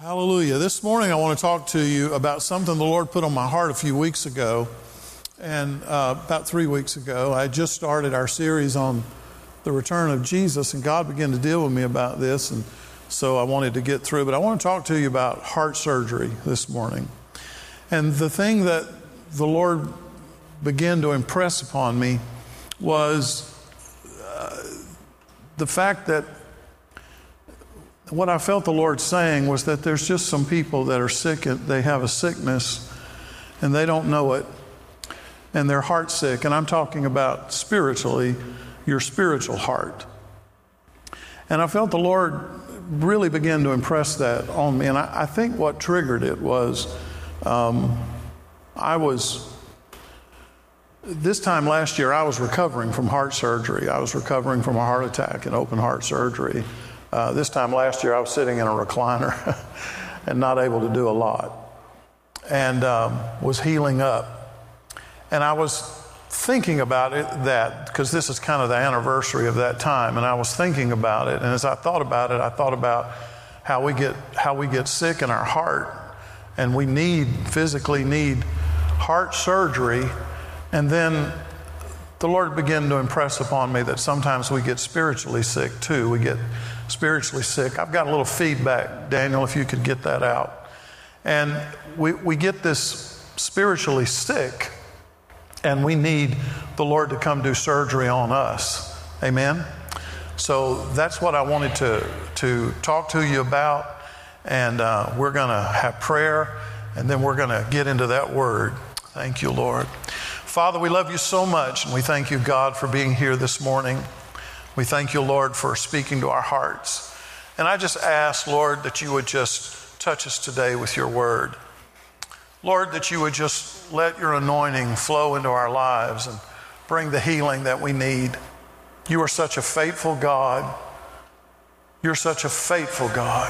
Hallelujah. This morning I want to talk to you about something the Lord put on my heart a few weeks ago. And about 3 weeks ago, I just started our series on the return of Jesus, and God began to deal with me about this. And so I wanted to get through. But I want to talk to you about heart surgery this morning. And the thing that the Lord began to impress upon me was the fact that what I felt the Lord saying was that there's just some people that are sick, they have a sickness and they don't know it, and they're heart sick. And I'm talking about spiritually, your spiritual heart. And I felt the Lord really begin to impress that on me. And I think what triggered it was this time last year, I was recovering from heart surgery. I was recovering from a heart attack and open heart surgery. This time last year, I was sitting in a recliner and not able to do a lot, and was healing up. And I was thinking about it, because this is kind of the anniversary of that time, and I was thinking about it. And as I thought about it, I thought about how we get sick in our heart, and we physically need heart surgery. And then the Lord began to impress upon me that sometimes we get spiritually sick too. We get spiritually sick. I've got a little feedback, Daniel, if you could get that out. And we get this spiritually sick, and we need the Lord to come do surgery on us. Amen? So that's what I wanted to talk to you about. And we're going to have prayer, and then we're going to get into that word. Thank you, Lord. Father, we love you so much, and we thank you, God, for being here this morning. We thank you, Lord, for speaking to our hearts. And I just ask, Lord, that you would just touch us today with your word. Lord, that you would just let your anointing flow into our lives and bring the healing that we need. You are such a faithful God. You're such a faithful God.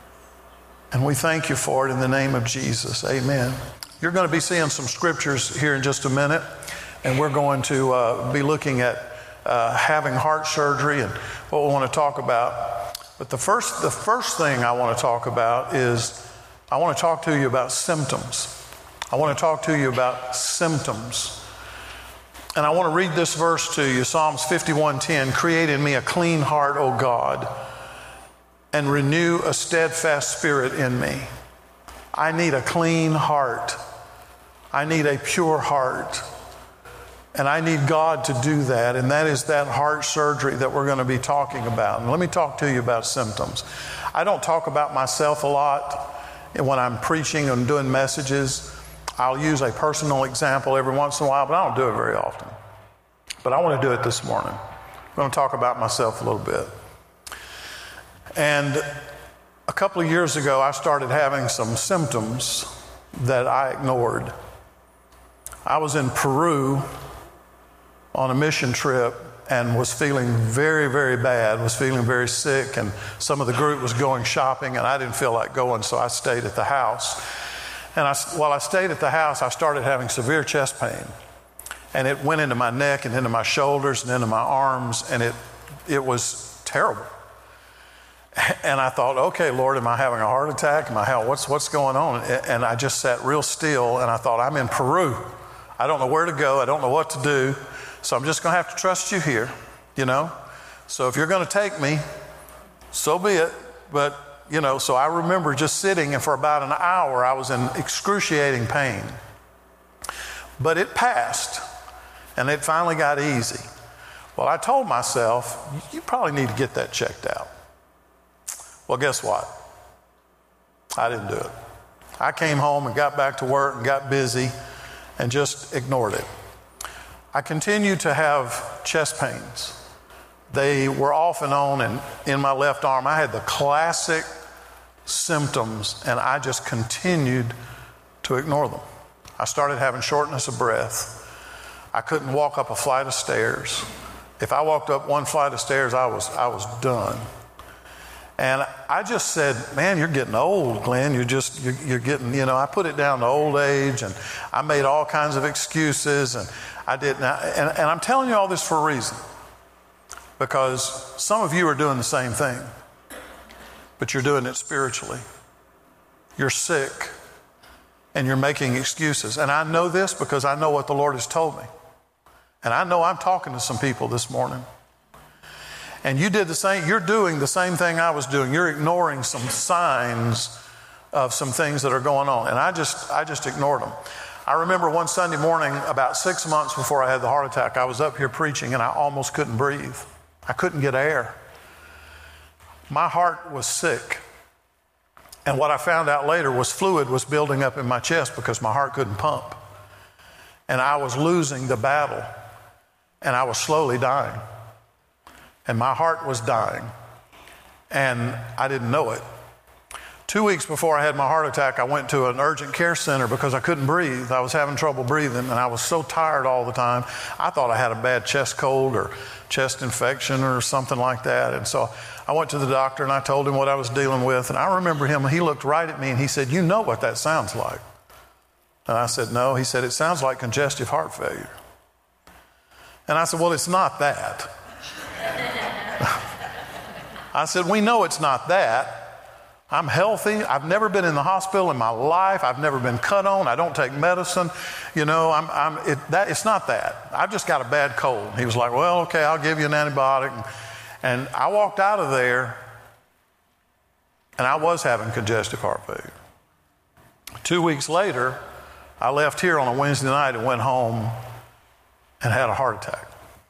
And we thank you for it in the name of Jesus. Amen. You're going to be seeing some scriptures here in just a minute, and we're going to be looking at having heart surgery and what we want to talk about. But the first thing I want to talk about is I want to talk to you about symptoms. I want to talk to you about symptoms. And I want to read this verse to you, Psalms 51:10. Create in me a clean heart, O God, and renew a steadfast spirit in me. I need a clean heart. I need a pure heart. And I need God to do that. And that is that heart surgery that we're going to be talking about. And let me talk to you about symptoms. I don't talk about myself a lot when I'm preaching and doing messages. I'll use a personal example every once in a while, but I don't do it very often. But I want to do it this morning. I'm going to talk about myself a little bit. And a couple of years ago, I started having some symptoms that I ignored. I was in Peru on a mission trip and was feeling very, very bad, was feeling very sick, and some of the group was going shopping, and I didn't feel like going, so I stayed at the house. And while I stayed at the house, I started having severe chest pain, and it went into my neck and into my shoulders and into my arms, and it was terrible. And I thought, okay, Lord, am I having a heart attack? What's going on? And I just sat real still, and I thought, I'm in Peru. I don't know where to go. I don't know what to do. So I'm just going to have to trust you here, So if you're going to take me, so be it. But, so I remember just sitting, and for about an hour, I was in excruciating pain. But it passed, and it finally got easy. Well, I told myself, you probably need to get that checked out. Well, guess what? I didn't do it. I came home and got back to work and got busy and just ignored it. I continued to have chest pains. They were off and on, and in my left arm, I had the classic symptoms, and I just continued to ignore them. I started having shortness of breath. I couldn't walk up a flight of stairs. If I walked up one flight of stairs, I was done. And I just said, man, you're getting old, Glenn. You're getting, I put it down to old age, and I made all kinds of excuses, and I didn't. And I'm telling you all this for a reason, because some of you are doing the same thing, but you're doing it spiritually. you're sick, and you're making excuses. And I know this because I know what the Lord has told me. And I know I'm talking to some people this morning. And you did the same, you're doing the same thing I was doing. You're ignoring some signs of some things that are going on. And I just ignored them. I remember one Sunday morning, about 6 months before I had the heart attack, I was up here preaching and I almost couldn't breathe. I couldn't get air. My heart was sick. And what I found out later was fluid was building up in my chest because my heart couldn't pump. And I was losing the battle. And I was slowly dying. And my heart was dying. And I didn't know it. 2 weeks before I had my heart attack, I went to an urgent care center because I couldn't breathe. I was having trouble breathing, and I was so tired all the time. I thought I had a bad chest cold or chest infection or something like that. And so I went to the doctor, and I told him what I was dealing with. And I remember him, he looked right at me, and he said, "You know what that sounds like?" And I said, "No." He said, "It sounds like congestive heart failure." And I said, "Well, it's not that." I said, "We know it's not that. I'm healthy. I've never been in the hospital in my life. I've never been cut on. I don't take medicine. You know, it's not that. I've just got a bad cold." He was like, "Well, okay, I'll give you an antibiotic." And I walked out of there, and I was having congestive heart failure. 2 weeks later, I left here on a Wednesday night and went home and had a heart attack.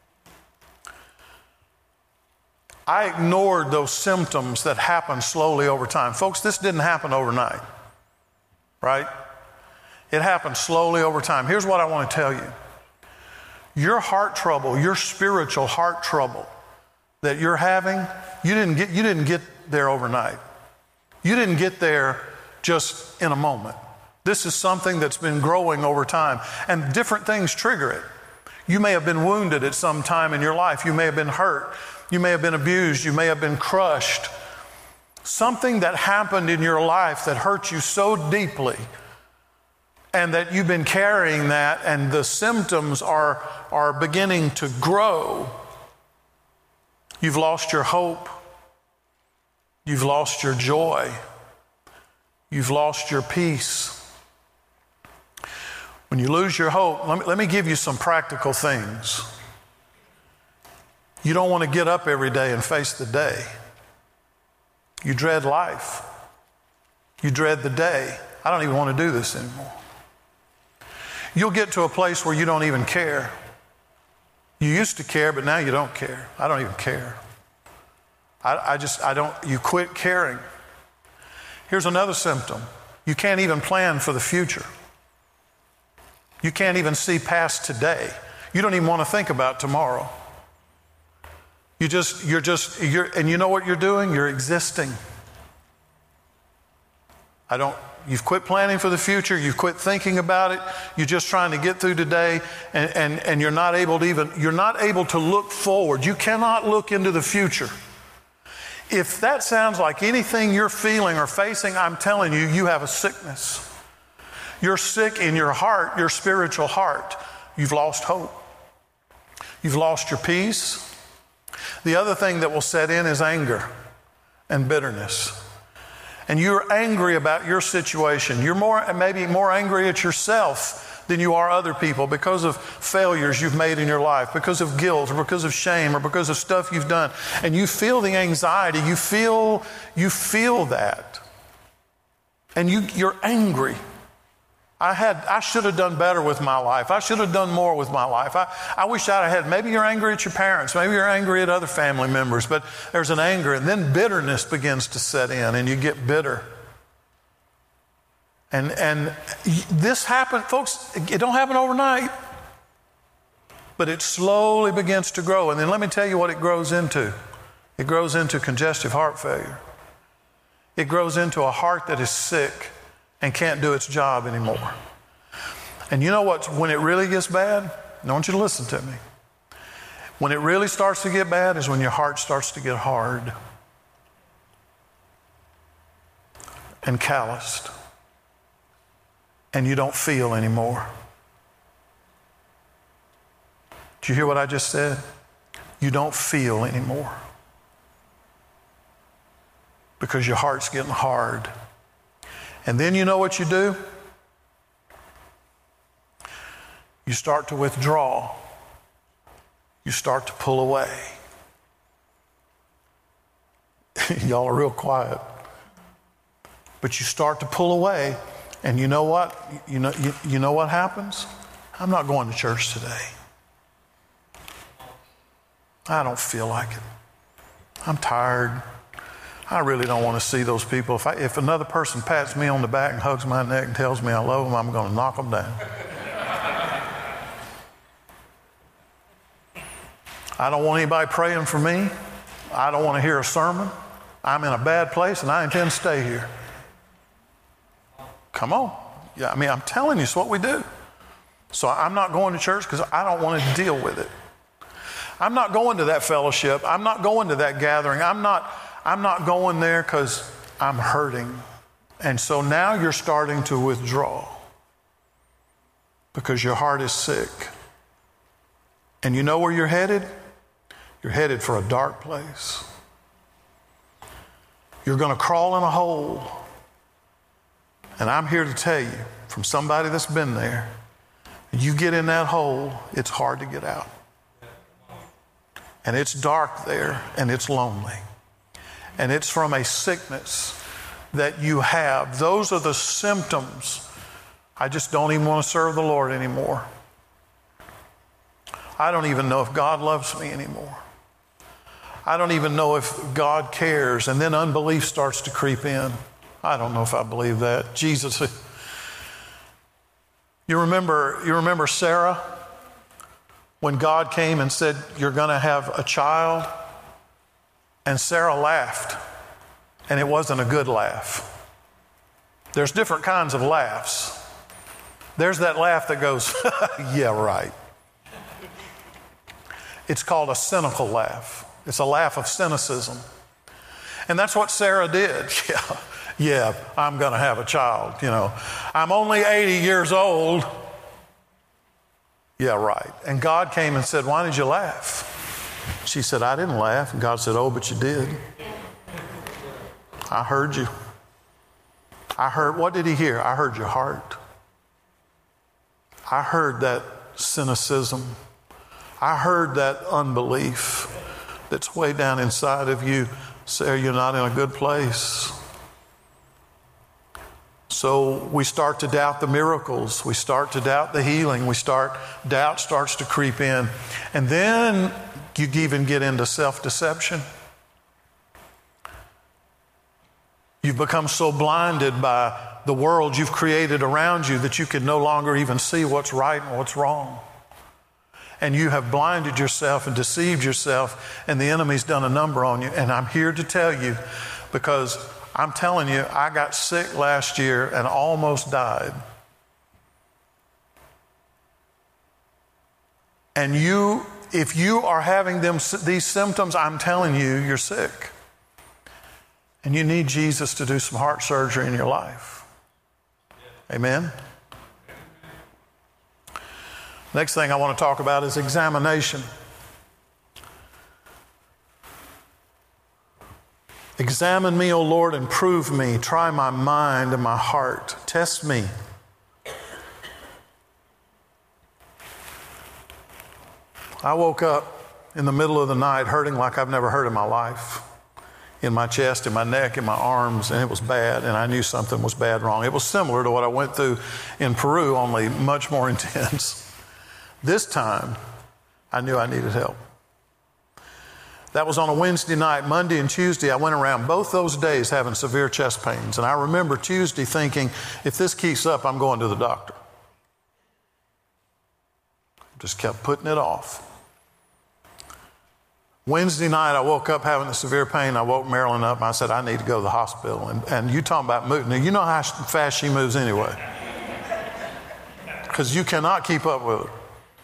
I ignored those symptoms that happened slowly over time. Folks, this didn't happen overnight, right? It happened slowly over time. Here's what I want to tell you. Your heart trouble, your spiritual heart trouble that you're having, you didn't get there overnight. You didn't get there just in a moment. This is something that's been growing over time, and different things trigger it. You may have been wounded at some time in your life. You may have been hurt. You may have been abused. You may have been crushed. Something that happened in your life that hurt you so deeply, and that you've been carrying that, and the symptoms are beginning to grow. You've lost your hope. You've lost your joy. You've lost your peace. When you lose your hope, let me give you some practical things. You don't want to get up every day and face the day. You dread life. You dread the day. I don't even want to do this anymore. You'll get to a place where you don't even care. You used to care, but now you don't care. I don't even care. You quit caring. Here's another symptom. You can't even plan for the future. You can't even see past today. You don't even want to think about tomorrow. And you know what you're doing? You're existing. You've quit planning for the future. You've quit thinking about it. You're just trying to get through today, and you're not able to look forward. You cannot look into the future. If that sounds like anything you're feeling or facing, I'm telling you, you have a sickness. You're sick in your heart, your spiritual heart. You've lost hope. You've lost your peace. The other thing that will set in is anger and bitterness. And you're angry about your situation. You're maybe more angry at yourself than you are other people because of failures you've made in your life, because of guilt, or because of shame, or because of stuff you've done. And you feel the anxiety. You feel that. And you're angry. I should have done better with my life. I should have done more with my life. I wish I'd had. Maybe you're angry at your parents. Maybe you're angry at other family members. But there's an anger, and then bitterness begins to set in, and you get bitter. And this happened, folks. It don't happen overnight, but it slowly begins to grow. And then let me tell you what it grows into. It grows into congestive heart failure. It grows into a heart that is sick and can't do its job anymore. And you know what? When it really gets bad, I want you to listen to me. When it really starts to get bad is when your heart starts to get hard and calloused, and you don't feel anymore. Did you hear what I just said? You don't feel anymore because your heart's getting hard. And then you know what you do? You start to withdraw. You start to pull away. Y'all are real quiet. But you start to pull away, and you know what? You know what happens? I'm not going to church today. I don't feel like it. I'm tired. I really don't want to see those people. If another person pats me on the back and hugs my neck and tells me I love them, I'm going to knock them down. I don't want anybody praying for me. I don't want to hear a sermon. I'm in a bad place and I intend to stay here. Come on. Yeah, I mean, I'm telling you, it's what we do. So I'm not going to church because I don't want to deal with it. I'm not going to that fellowship. I'm not going to that gathering. I'm not going there because I'm hurting. And so now you're starting to withdraw because your heart is sick. And you know where you're headed? You're headed for a dark place. You're going to crawl in a hole. And I'm here to tell you, from somebody that's been there, you get in that hole, it's hard to get out. And it's dark there, and it's lonely. And it's from a sickness that you have. Those are the symptoms. I just don't even want to serve the Lord anymore. I don't even know if God loves me anymore. I don't even know if God cares. And then unbelief starts to creep in. I don't know if I believe that. Jesus, you remember Sarah? When God came and said, you're going to have a child, and Sarah laughed, and it wasn't a good laugh. There's different kinds of laughs. There's that laugh that goes, yeah, right. It's called a cynical laugh. It's a laugh of cynicism. And that's what Sarah did. Yeah, I'm going to have a child, I'm only 80 years old. Yeah, right. And God came and said, why did you laugh? She said, I didn't laugh. And God said, oh, but you did. I heard you. What did he hear? I heard your heart. I heard that cynicism. I heard that unbelief that's way down inside of you. Sarah, you're not in a good place. So we start to doubt the miracles. We start to doubt the healing. Doubt starts to creep in. And then you even get into self-deception. You've become so blinded by the world you've created around you that you can no longer even see what's right and what's wrong. And you have blinded yourself and deceived yourself, and the enemy's done a number on you. And I'm here to tell you, because I'm telling you, I got sick last year and almost died. And if you are having these symptoms, I'm telling you, you're sick. And you need Jesus to do some heart surgery in your life. Amen? Next thing I want to talk about is examination. Examine me, O Lord, and prove me. Try my mind and my heart. Test me. I woke up in the middle of the night hurting like I've never hurt in my life. In my chest, in my neck, in my arms, and it was bad, and I knew something was bad wrong. It was similar to what I went through in Peru, only much more intense. This time, I knew I needed help. That was on a Wednesday night. Monday and Tuesday, I went around both those days having severe chest pains. And I remember Tuesday thinking, if this keeps up, I'm going to the doctor. Just kept putting it off. Wednesday night, I woke up having a severe pain. I woke Marilyn up and I said, I need to go to the hospital. And you talking about moving. Now, you know how fast she moves anyway. Because you cannot keep up with her.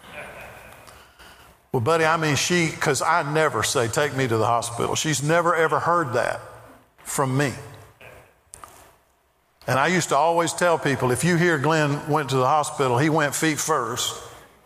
Well, buddy, because I never say, take me to the hospital. She's never, ever heard that from me. And I used to always tell people, if you hear Glenn went to the hospital, he went feet first.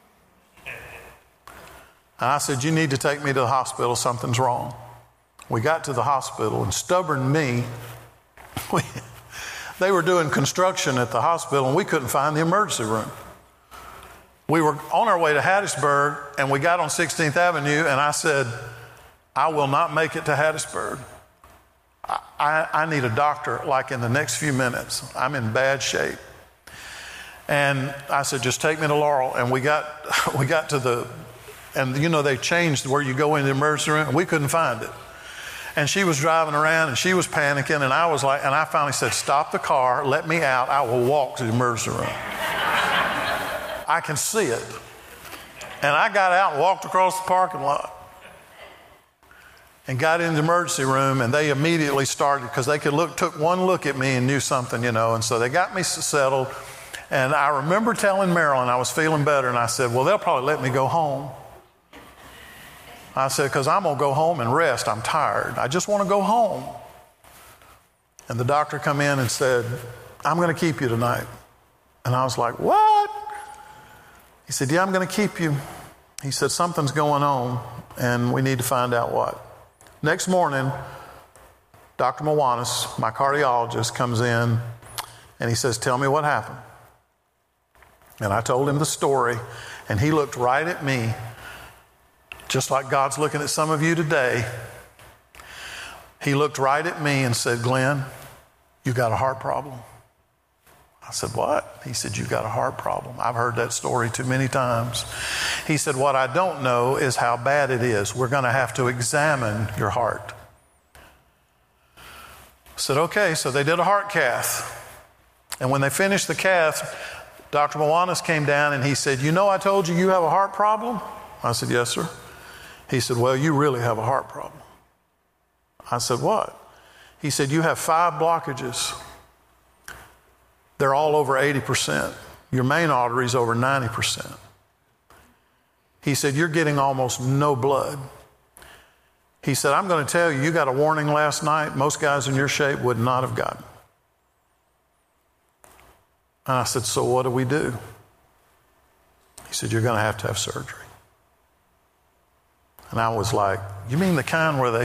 And I said, you need to take me to the hospital. Something's wrong. We got to the hospital, and stubborn me, They were doing construction at the hospital, and we couldn't find the emergency room. We were on our way to Hattiesburg, and we got on 16th Avenue, and I said, I will not make it to Hattiesburg. I need a doctor like in the next few minutes. I'm in bad shape. And I said, just take me to Laurel. And we got to and they changed where you go in the emergency room, and we couldn't find it. And she was driving around, and she was panicking, and I finally said, stop the car, let me out, I will walk to the emergency room. I can see it. And I got out and walked across the parking lot and got in the emergency room, and they immediately started, because they took one look at me and knew something, and so they got me settled. And I remember telling Marilyn I was feeling better, and I said, well, they'll probably let me go home. I said, because I'm going to go home and rest. I'm tired. I just want to go home. And the doctor come in and said, I'm going to keep you tonight. And I was like, what? He said, yeah, I'm going to keep you. He said, something's going on, and we need to find out what. Next morning, Dr. Mawanis, my cardiologist, comes in, and he says, tell me what happened. And I told him the story, and he looked right at me, just like God's looking at some of you today. He looked right at me and said, Glenn, you got a heart problem. I said, what? He said, you got a heart problem. I've heard that story too many times. He said, what I don't know is how bad it is. We're going to have to examine your heart. I said, okay. So they did a heart cath. And when they finished the cath, Dr. Mawanis came down and he said, I told you have a heart problem? I said, yes, sir. He said, well, you really have a heart problem. I said, what? He said, you have 5 blockages. They're all over 80%. Your main artery is over 90%. He said, you're getting almost no blood. He said, I'm going to tell you, you got a warning last night. Most guys in your shape would not have gotten. And I said, so what do we do? He said, you're going to have surgery. And I was like, you mean the kind where they...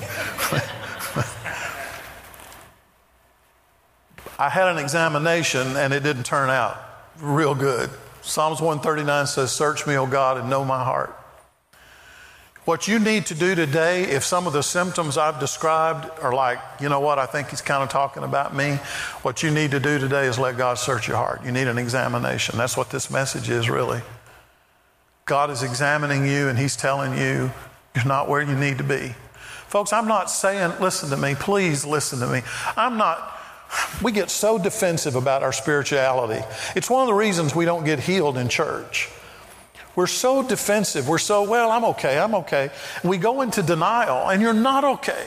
I had an examination, and it didn't turn out real good. Psalms 139 says, search me, O God, and know my heart. What you need to do today, if some of the symptoms I've described are like, I think he's kind of talking about me. What you need to do today is let God search your heart. You need an examination. That's what this message is, really. God is examining you, and he's telling you you're not where you need to be. Folks, I'm not saying, listen to me, please listen to me. We get so defensive about our spirituality. It's one of the reasons we don't get healed in church. We're so defensive. We're so, I'm okay. We go into denial, and you're not okay.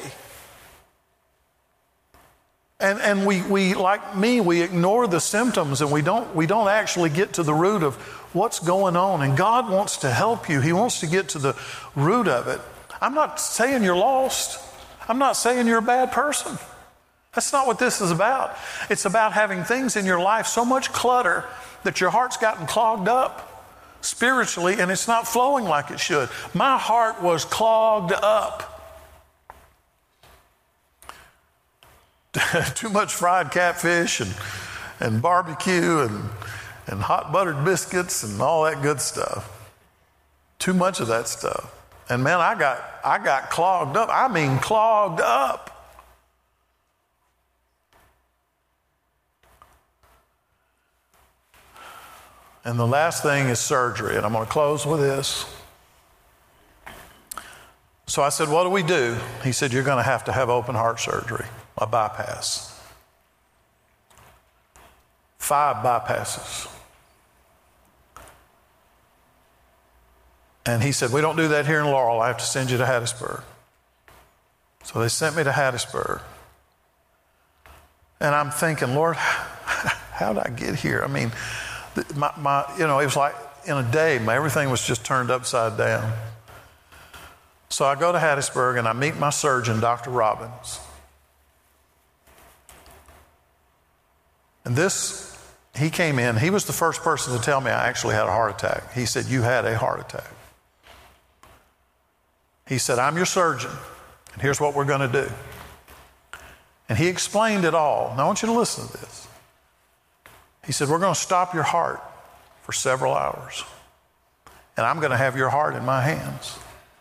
And we like me, we ignore the symptoms, and we don't actually get to the root of what's going on. And God wants to help you. He wants to get to the root of it. I'm not saying you're lost. I'm not saying you're a bad person. That's not what this is about. It's about having things in your life, so much clutter that your heart's gotten clogged up spiritually, and it's not flowing like it should. My heart was clogged up. Too much fried catfish and barbecue and hot buttered biscuits and all that good stuff. Too much of that stuff. And man, I got clogged up. I mean, clogged up. And the last thing is surgery, and I'm going to close with this. So I said, what do we do? He said, you're going to have open heart surgery, a bypass. 5 bypasses. And he said, we don't do that here in Laurel. I have to send you to Hattiesburg. So they sent me to Hattiesburg. And I'm thinking, Lord, how did I get here? I mean, it was like in a day, everything was just turned upside down. So I go to Hattiesburg and I meet my surgeon, Dr. Robbins. And he came in, he was the first person to tell me I actually had a heart attack. He said, you had a heart attack. He said, I'm your surgeon, and here's what we're going to do. And he explained it all. Now I want you to listen to this. He said, we're going to stop your heart for several hours. And I'm going to have your heart in my hands.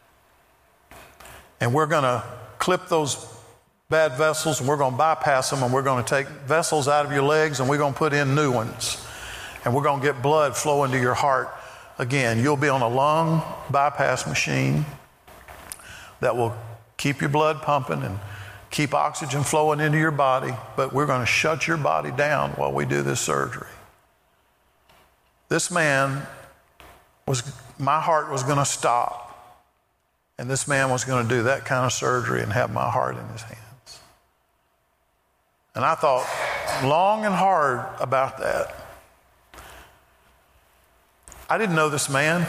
And we're going to clip those bad vessels, and we're going to bypass them, and we're going to take vessels out of your legs, and we're going to put in new ones. And we're going to get blood flowing to your heart again. You'll be on a lung bypass machine that will keep your blood pumping and keep oxygen flowing into your body, but we're going to shut your body down while we do this surgery. This man my heart was going to stop, and this man was going to do that kind of surgery and have my heart in his hands. And I thought long and hard about that. I didn't know this man.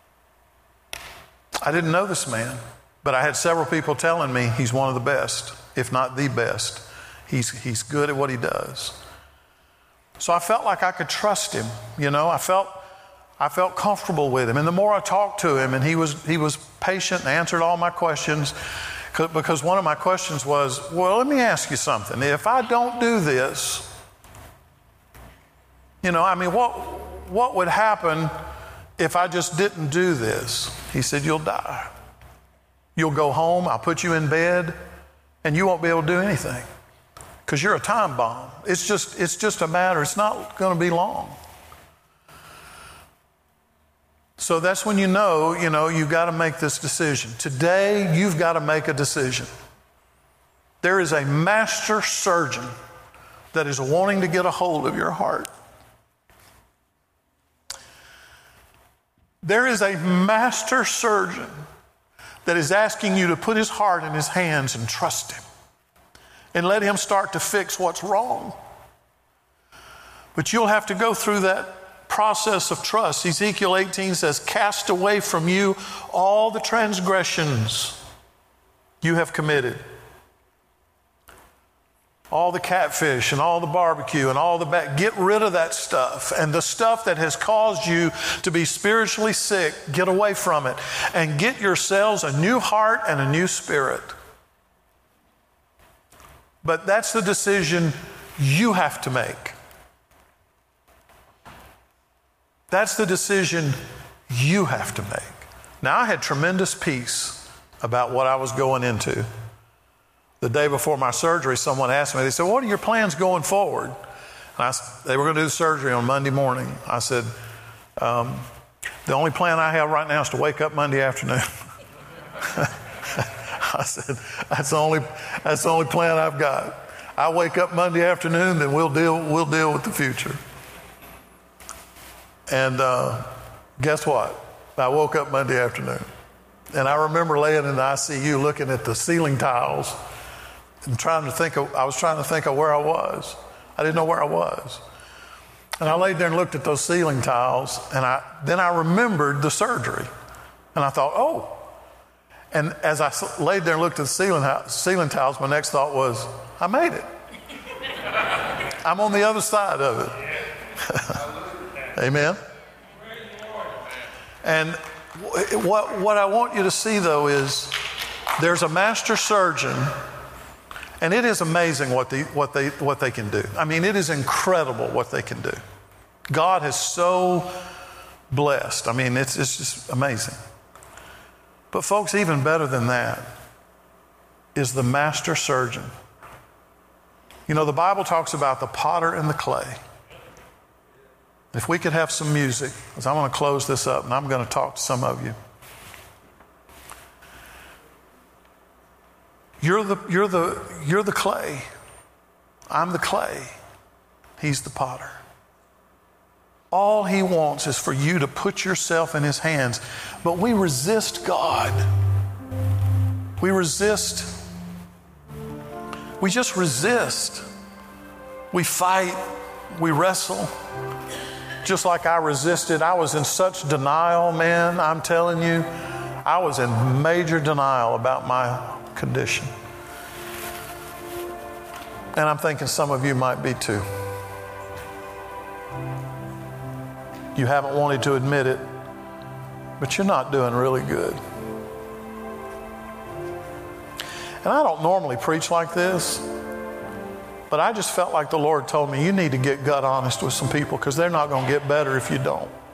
But I had several people telling me he's one of the best, if not the best. He's good at what he does. So I felt like I could trust him. You know, I felt comfortable with him. And the more I talked to him, and he was patient and answered all my questions, because one of my questions was, well, let me ask you something. If I don't do this, you know, I mean, what would happen if I just didn't do this? He said, you'll die. You'll go home, I'll put you in bed, and you won't be able to do anything because you're a time bomb. It's just a matter, it's not going to be long. So that's when you know, you've got to make this decision. Today, you've got to make a decision. There is a master surgeon that is wanting to get a hold of your heart. There is a master surgeon that is asking you to put his heart in his hands and trust him and let him start to fix what's wrong. But you'll have to go through that process of trust. Ezekiel 18 says, cast away from you all the transgressions you have committed. All the catfish and all the barbecue and all the get rid of that stuff. And the stuff that has caused you to be spiritually sick, get away from it. And get yourselves a new heart and a new spirit. But that's the decision you have to make. That's the decision you have to make. Now, I had tremendous peace about what I was going into. The day before my surgery, someone asked me, they said, what are your plans going forward? And they were going to do the surgery on Monday morning. I said, the only plan I have right now is to wake up Monday afternoon. I said, that's the only plan I've got. I wake up Monday afternoon, then we'll deal with the future. And guess what? I woke up Monday afternoon. And I remember laying in the ICU looking at the ceiling tiles and I was trying to think of where I was. I didn't know where I was. And I laid there and looked at those ceiling tiles, and then I remembered the surgery. And I thought, oh. And as I laid there and looked at the ceiling tiles, my next thought was, I made it. I'm on the other side of it. Amen. And what I want you to see, though, is there's a master surgeon, and it is amazing what they can do. I mean, it is incredible what they can do. God has so blessed. I mean, it's just amazing. But folks, even better than that is the master surgeon. You know, the Bible talks about the potter and the clay. If we could have some music, because I'm going to close this up and I'm going to talk to some of you. You're the clay. I'm the clay. He's the potter. All he wants is for you to put yourself in his hands. But we resist God. We resist. We just resist. We fight. We wrestle. Just like I resisted. I was in such denial, man. I'm telling you, I was in major denial about my condition. And I'm thinking some of you might be too. You haven't wanted to admit it, but you're not doing really good. And I don't normally preach like this, But I just felt like the Lord told me, you need to get gut honest with some people because they're not going to get better if you don't.